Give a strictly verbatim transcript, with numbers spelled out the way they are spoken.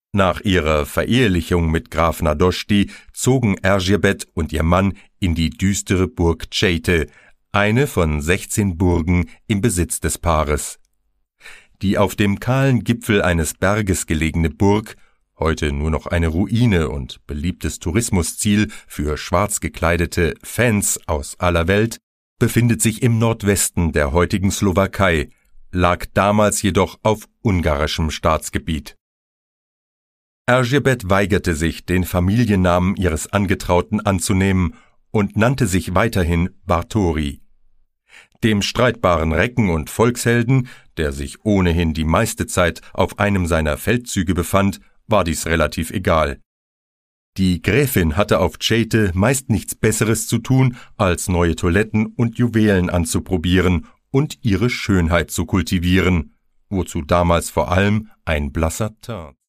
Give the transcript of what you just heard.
Nach ihrer Verehelichung mit Graf Nádasdy zogen Erzsébet und ihr Mann in die düstere Burg Csejte, eine von sechzehn Burgen im Besitz des Paares. Die auf dem kahlen Gipfel eines Berges gelegene Burg, heute nur noch eine Ruine und beliebtes Tourismusziel für schwarz gekleidete Fans aus aller Welt, befindet sich im Nordwesten der heutigen Slowakei, lag damals jedoch auf ungarischem Staatsgebiet. Erzsébet weigerte sich, den Familiennamen ihres Angetrauten anzunehmen und nannte sich weiterhin Báthori. Dem streitbaren Recken und Volkshelden, der sich ohnehin die meiste Zeit auf einem seiner Feldzüge befand, war dies relativ egal. Die Gräfin hatte auf Csejte meist nichts Besseres zu tun, als neue Toiletten und Juwelen anzuprobieren und ihre Schönheit zu kultivieren, wozu damals vor allem ein blasser Teint